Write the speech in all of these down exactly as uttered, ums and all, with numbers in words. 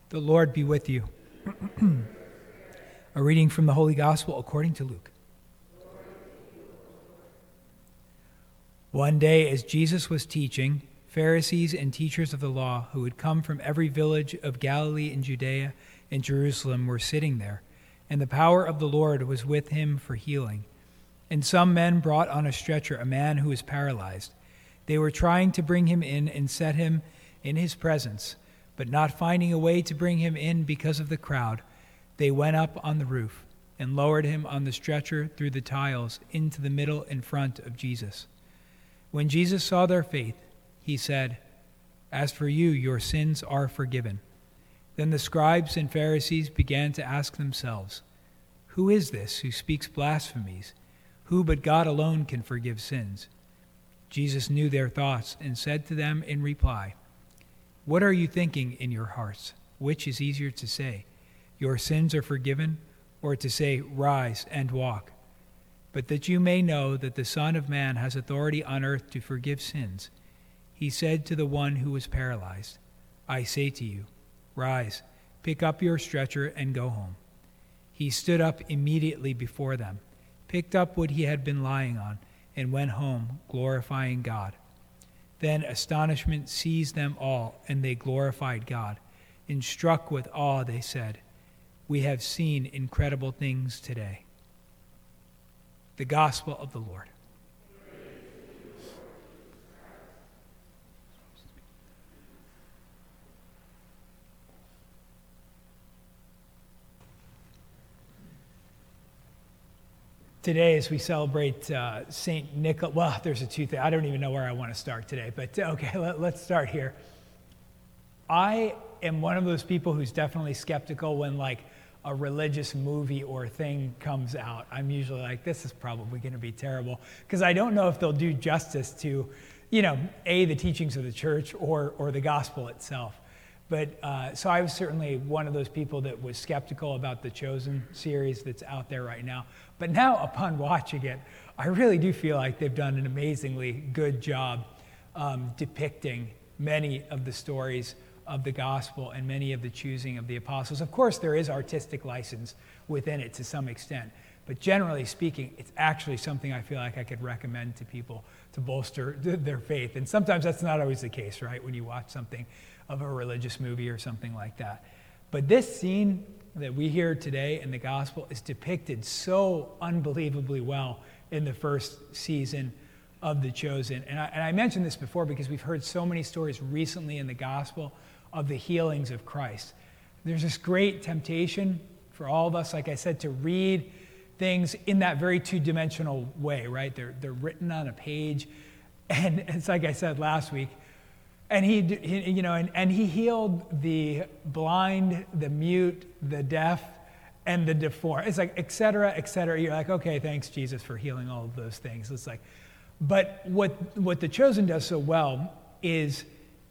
The Lord be with you. A reading from the Holy Gospel according to Luke. One day, as Jesus was teaching, Pharisees and teachers of the law who had come from every village of Galilee and Judea and Jerusalem were sitting there, and the power of the Lord was with him for healing. And some men brought on a stretcher a man who was paralyzed. They were trying to bring him in and set him in his presence, but not finding a way to bring him in because of the crowd, they went up on the roof and lowered him on the stretcher through the tiles into the middle in front of Jesus. When Jesus saw their faith, he said, "As for you, your sins are forgiven." Then the scribes and Pharisees began to ask themselves, "Who is this who speaks blasphemies? Who but God alone can forgive sins?" Jesus knew their thoughts and said to them in reply, "What are you thinking in your hearts? Which is easier to say, 'Your sins are forgiven,' or to say, 'Rise and walk'? But that you may know that the Son of Man has authority on earth to forgive sins," he said to the one who was paralyzed, "I say to you, rise, pick up your stretcher and go home." He stood up immediately before them, picked up what he had been lying on, and went home, glorifying God. Then astonishment seized them all, and they glorified God. And struck with awe, they said, "We have seen incredible things today." The Gospel of the Lord. Today, as we celebrate uh, Saint Nicholas, well, there's a two things. I don't even know where I want to start today, but okay, let, let's start here. I am one of those people who's definitely skeptical when, like, a religious movie or thing comes out. I'm usually like, this is probably going to be terrible, because I don't know if they'll do justice to, you know, A, the teachings of the church or or the gospel itself. But uh, so I was certainly one of those people that was skeptical about the Chosen series that's out there right now. But now, upon watching it, I really do feel like they've done an amazingly good job um, depicting many of the stories of the gospel and many of the choosing of the apostles. Of course, there is artistic license within it to some extent, but generally speaking, it's actually something I feel like I could recommend to people to bolster their faith. And sometimes that's not always the case, right, when you watch something of a religious movie or something like that. But this scene that we hear today in the gospel is depicted so unbelievably well in the first season of The Chosen. And I, and I mentioned this before because we've heard so many stories recently in the gospel of the healings of Christ. There's this great temptation for all of us, like I said, to read things in that very two-dimensional way, right? They're they're written on a page, and it's like I said last week, and he, he you know, and, and he healed the blind, the mute, the deaf, and the deformed. It's like, et cetera, et cetera. You're like, okay, thanks, Jesus, for healing all of those things. It's like, but what what The Chosen does so well is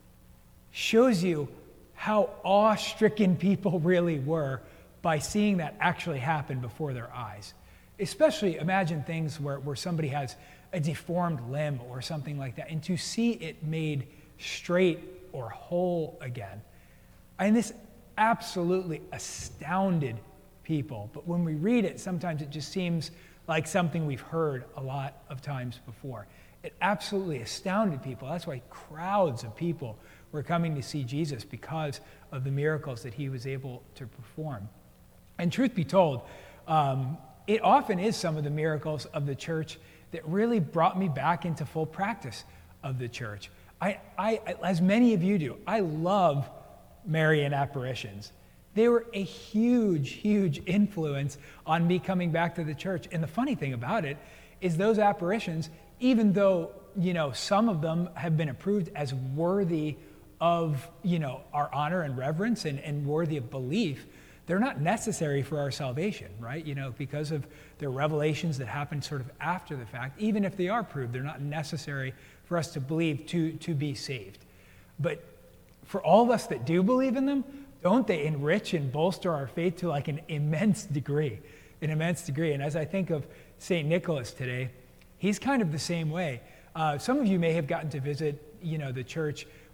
shows you how awe-stricken people really were by seeing that actually happen before their eyes. Especially imagine things where, where somebody has a deformed limb or something like that, and to see it made straight or whole again. And this absolutely astounded people. But when we read it, sometimes it just seems like something we've heard a lot of times before. It absolutely astounded people. That's why crowds of people were coming to see Jesus, because of the miracles that he was able to perform. And truth be told, um, it often is some of the miracles of the church that really brought me back into full practice of the church. I, I, as many of you do, I love Marian apparitions. They were a huge, huge influence on me coming back to the church. And the funny thing about it is those apparitions, even though, you know, some of them have been approved as worthy of, you know, our honor and reverence and, and worthy of belief, they're not necessary for our salvation, right? You know, because of their revelations that happen sort of after the fact, even if they are proved, they're not necessary for us to believe to, to be saved. But for all of us that do believe in them, don't they enrich and bolster our faith to like an immense degree, an immense degree. And as I think of Saint Nicholas today, he's kind of the same way. Uh, some of you may have gotten to visit, you know, the church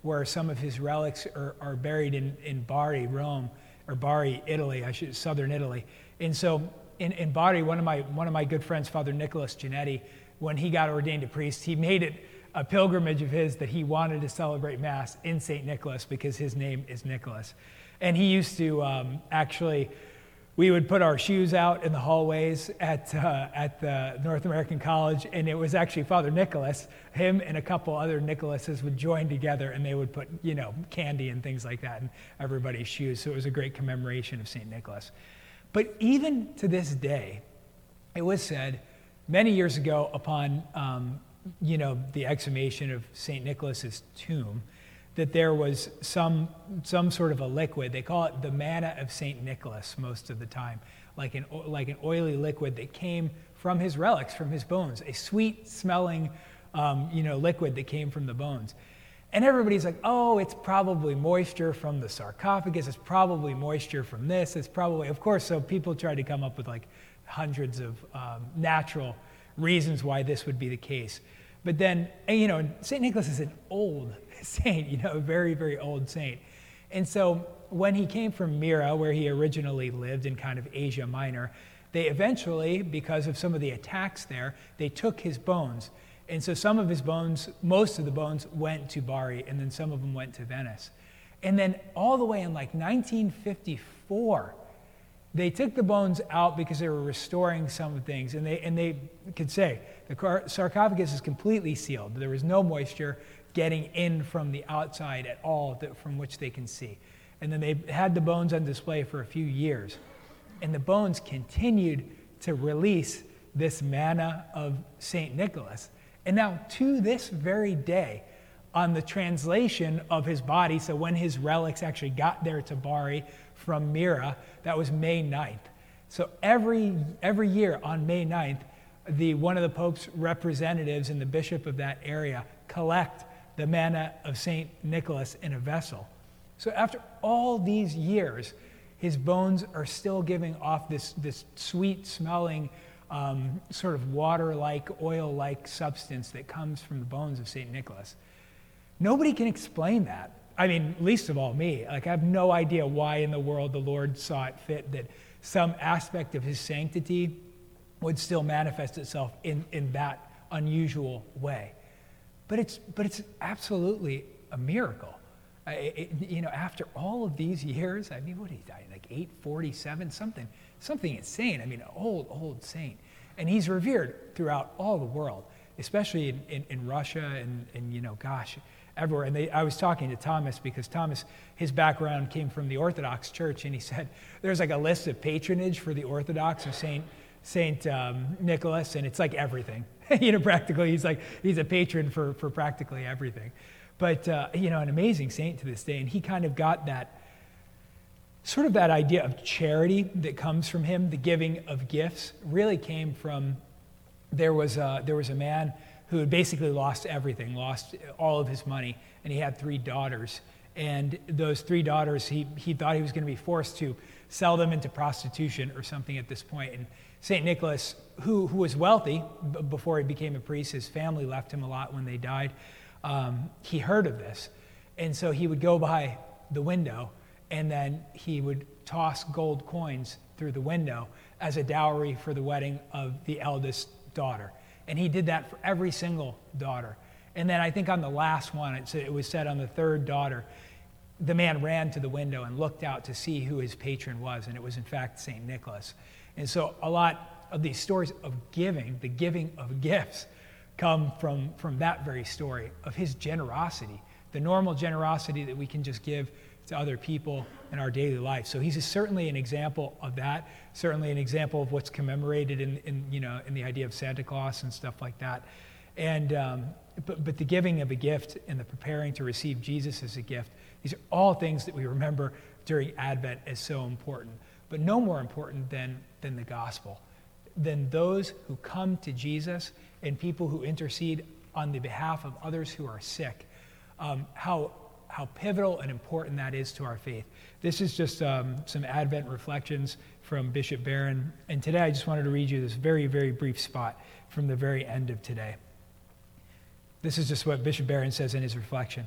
where some of his relics are, are buried in, in Bari, Rome, or Bari, Italy, I should, southern Italy. And so in, in Bari, one of my one of my good friends, Father Nicholas Giannetti, when he got ordained a priest, he made it a pilgrimage of his that he wanted to celebrate Mass in Saint Nicholas because his name is Nicholas. And he used to um, actually, we would put our shoes out in the hallways at uh, at the North American College, and it was actually Father Nicholas, him and a couple other Nicholases would join together, and they would put, you know, candy and things like that in everybody's shoes. So it was a great commemoration of Saint Nicholas. But even to this day, it was said many years ago upon, um, you know, the exhumation of Saint Nicholas's tomb, that there was some some sort of a liquid. They call it the manna of Saint Nicholas most of the time, like an like an oily liquid that came from his relics, from his bones, a sweet-smelling, um, you know, liquid that came from the bones. And everybody's like, oh, it's probably moisture from the sarcophagus. It's probably moisture from this. It's probably, of course, so people try to come up with like hundreds of um, natural reasons why this would be the case. But then, and, you know, Saint Nicholas is an old saint, you know, a very, very old saint. And so when he came from Myra, where he originally lived in kind of Asia Minor, they eventually, because of some of the attacks there, they took his bones. And so some of his bones, most of the bones went to Bari, and then some of them went to Venice. And then all the way in like nineteen fifty-four, they took the bones out because they were restoring some things. And they and they could say, the car- sarcophagus is completely sealed. There was no moisture getting in from the outside at all that, from which they can see. And then they had the bones on display for a few years. And the bones continued to release this manna of Saint Nicholas. And now to this very day, on the translation of his body, so when his relics actually got there to Bari from Myra, that was May ninth. So every every year on May ninth, the one of the Pope's representatives and the bishop of that area collect the manna of Saint Nicholas in a vessel. So after all these years, his bones are still giving off this, this sweet-smelling, um, sort of water-like, oil-like substance that comes from the bones of Saint Nicholas. Nobody can explain that. I mean, least of all me. Like, I have no idea why in the world the Lord saw it fit that some aspect of his sanctity would still manifest itself in, in that unusual way. But it's but it's absolutely a miracle. I, it, you know, after all of these years, I mean, what did he die? Like eight forty-seven, something, something insane. I mean, an old, old saint. And he's revered throughout all the world, especially in, in, in Russia and, and, you know, gosh, everywhere. And they, I was talking to Thomas because Thomas, his background came from the Orthodox Church, and he said there's like a list of patronage for the Orthodox of Saint Saint um, Nicholas, and it's like everything. You know, practically, he's like he's a patron for for practically everything. But uh, you know, an amazing saint to this day, and he kind of got that sort of that idea of charity that comes from him. The giving of gifts really came from there was a, there was a man who had basically lost everything, lost all of his money, and he had three daughters. And those three daughters, he he thought he was going to be forced to sell them into prostitution or something at this point. And Saint Nicholas, who, who was wealthy b- before he became a priest, his family left him a lot when they died, um, he heard of this. And so he would go by the window, and then he would toss gold coins through the window as a dowry for the wedding of the eldest daughter. And he did that for every single daughter. And then I think on the last one, it, it was said on the third daughter, the man ran to the window and looked out to see who his patron was, and it was in fact Saint Nicholas. And so a lot of these stories of giving, the giving of gifts, come from, from that very story of his generosity, the normal generosity that we can just give to other people in our daily life. So he's certainly an example of that, certainly an example of what's commemorated in, in you know, in the idea of Santa Claus and stuff like that. And um, but, but the giving of a gift and the preparing to receive Jesus as a gift, these are all things that we remember during Advent as so important. But no more important than, than the gospel, than those who come to Jesus and people who intercede on the behalf of others who are sick. Um, how how pivotal and important that is to our faith. This is just um, some Advent reflections from Bishop Barron. And today I just wanted to read you this very, very brief spot from the very end of today. This is just what Bishop Barron says in his reflection.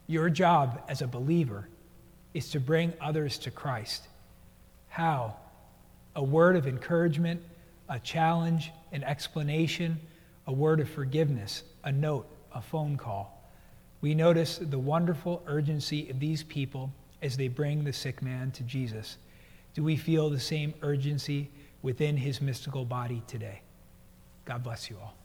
Your job as a believer is to bring others to Christ. How? A word of encouragement, a challenge, an explanation, a word of forgiveness, a note, a phone call. We notice the wonderful urgency of these people as they bring the sick man to Jesus. Do we feel the same urgency within his mystical body today? God bless you all.